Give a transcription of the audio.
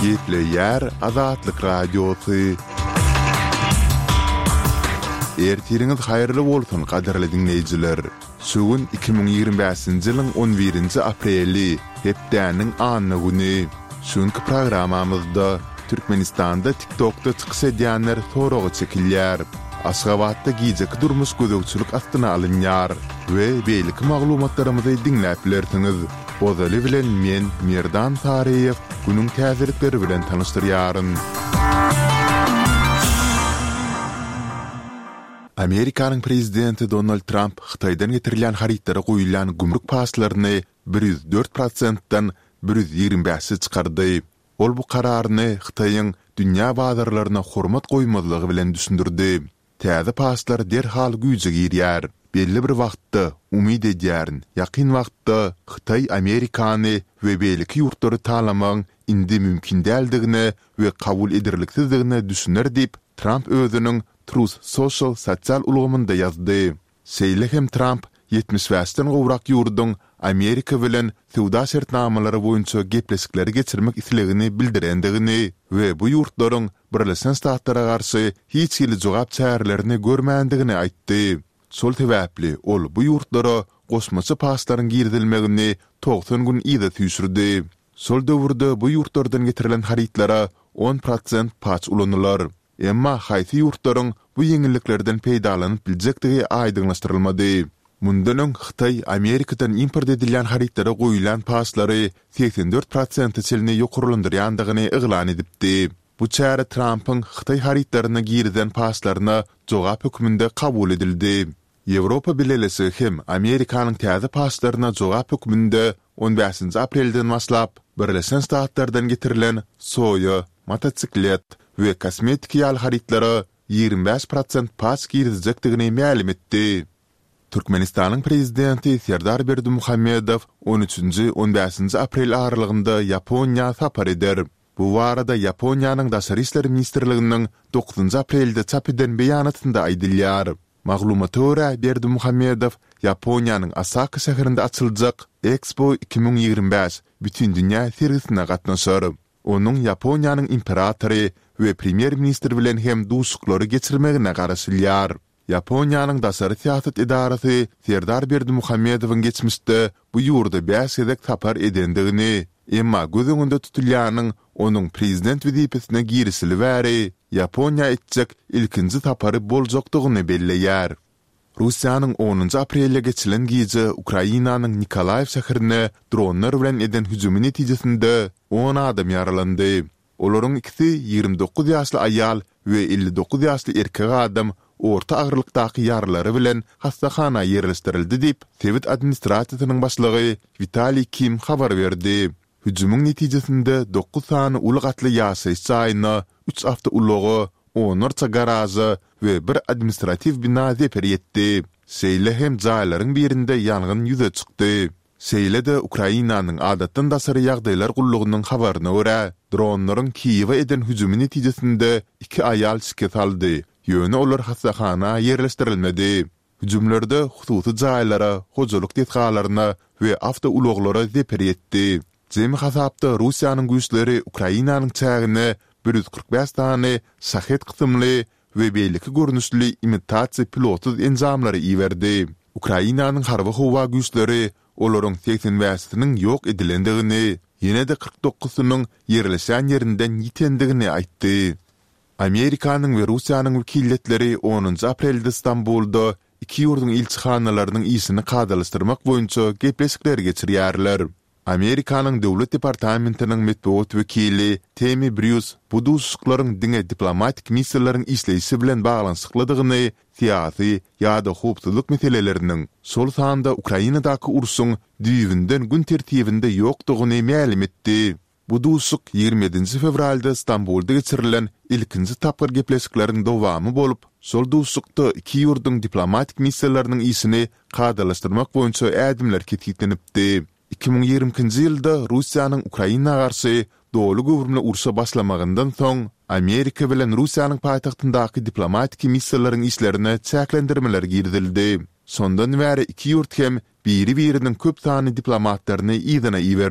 Gepleyer Azatlyk Radiosu. Ertiriniz hayırlı bolsun qadarly dinleyijiler. Sugun 2025-nji ýylyň 11-nji apreli, hepdäniň anyny güni. Şuňky programamyzda Türkmenistanda TikTok'da çykyş edýänler soragy çekilýär. Aşgabatda gijek durmuş gözegçilik astyna alynýar we beýlik maglumatlarymyzy dinläp bilersiňiz. Ozaly bilen men Merdan Tariýew günüň täzelikleri bilen tanyşdyrýaryn. Amerikanyň prezidenti Donald Trump Hytaýdan getirilýän haritlara goýulan gümrük passlaryny 104%-dan 125-e çykardy. Ol bu kararyny Hytaýyň dünýä bazarlaryna hormat goýmazlygy bilen düşündirdi. Täze passlar derhal güýje girýär. Belli bir wagtda umyd edýärin. Ýakyn wagtda Hytaý Amerikany we beýleki ýurtlary talamaň indi mümkin däldigini we kabul edilirlikdigini düşünür diýip Trump özüniň Truth Social sosial ulgamynda ýazdy. Seýle hem Trump 70-den gowrak ýurdun Amerika bilen sowda şertnamalary boýunça gepleşikleri geçirmek islegini bildirendigini we bu ýurtlaryň Birleşen Ştatlara garşy hiç ýyly jogap çärelerini görmändigini aýtdy. Sol sebäpli ol bu ýurtlara goşmaçy passlaryň girdilmegini 90 gün ýa-da tüýsürdi. Sol döwürde bu ýurtlardan getirilen haritlara 10% pas ulanylar. Emma haýsy ýurtlaryň bu ýeňilliklerden peýdalanyp biljekdigi aýdyglaşdyrylmady. Mundan Hytaý Amerikadan import edilýän haritlara goýulan passlary 84% çelini ýokurlandyrýandygyny eglan edipdi. Bu çäre Trump'ın Hytaý haritlaryna girden passlaryna jogap hökmünde kabul edildi. Ýewropa bilelesi hem Amerikanyň täze passlaryna jogap hökmünde 15 aprelden başlap Birleşen Ştatlardan getirilen soya, mototsiklet we kosmetik ýal haritlary 25% pas girizjekdigini ma'lum etdi. Türkmenistanyň prezidenti Serdar Berdimuhammedow 13-15 aprel aralygynda Ýaponiýa sapar eder. Bu warada Ýaponiýanyň daşary işleri ministrliginiň 9 aprelde çap eden beýanatynda aýdylýar. Maglumata görä Berdimuhammedow Ýaponiýanyň Osaka şäherinde açyljak Expo 2025 bütün dünýä sergisine gatnaşar. Onuň Ýaponiýanyň imperatory we premier ministr bilen hem duşuklary geçirmegine garaşylýar. Ýaponiýanyň daşary siýasat edarasy Serdar Berdimuhammedowyň geçmişde bu ýurda 5 edek tapar edendigini, emma gözüňünde tutulýanyň onuň prezident wezipesine girişili bäri Ýaponiýa etjek ilkinji tapary boljakdygyny belleýär. Russiýanyň 10 aprelde geçilen gije Ukrainanyň Nikolaev şäherine dronlar bilen eden hüjümi netijesinde 10 adam ýaralandy. Olaryň ikisi 29 ýaşly aýal we 59 ýaşly erkek adam orta agyrlykdaky ýaralary bilen hastahana ýerleşdirildi diýip Sowet administrasiýasynyň başlygy Vitaliy Kim habar berdi. Hüjümüň netijesinde 9 sany ulgatly ýaşaýyş jaýyna, 3 awtoulagy, 10 garaja we bir administrativ bina zeper ýetdi. Seýle hem jaýlaryň birinde ýangyn ýüze çykdy. Seýle-de Ukrainanyň adatdan daşary ýagdaýlar gullugynyň habaryna görä, dronlaryň Kiýewe eden hüjümi netijesinde 2 aýal şike saldy. Ýöne olar hastahana ýerleşdirilmedi. Hüjümlerde hususy jaýlara, hojalyk detgalaryna we awtoulaglara zeper ýetdi. Jemi hasapda Russiýanyň güýçleri Ukrainanyň çägine 145 tane şahet kısımlı ve beýleki görnüşli imitasiýa pilotsuz enzamlary iwerdi. Ukrainanyň harby howa güýçleri olaryň 80%-iniň ýok edilendigini, ýene-de 49-synyň ýerleşen ýerinden ýitendigini aýtdy. Amerikanyň we Russiýanyň wekilletleri 10 aprelde Istanbulda iki ýurdun ilçihanalarynyň ýysyny kadalaşdyrmak boýunça gepleşikler geçirýärler. Amerikanyň döwlet departamentiniň metbuat wekili Tammy Bruce bu duşuklaryň diňe diplomatik missiýalaryň işleýişi bilen baglanyşyklydygyny, siýasy ýa-da howpsuzlyk meseleleriniň sol sanda Ukrainadaky urşuň düýbünden gün tertibinde ýokdugyny ma'lum etdi. Bu duşuk 27 fevralda Istanbulda geçirilen ilkinji tapyr gepleşikleriň dowamy bolup, sol duşukda iki ýurdun diplomatik missiýalarynyň işini kadalaşdyrmak boýunça ädimler ketgitlenipdi. 2020-nji ýylda Russiýanyň Ukraina garşy dowly gowrumly urşa başlamagyndan soň Amerika bilen Russiýanyň paýtagtyndaky diplomatik missiýalaryň işlerine çäklendirmeler girdildi. Sondan bäri iki ýurt hem biri-biriniň köp sany diplomatlaryny ýygyna iwerdi.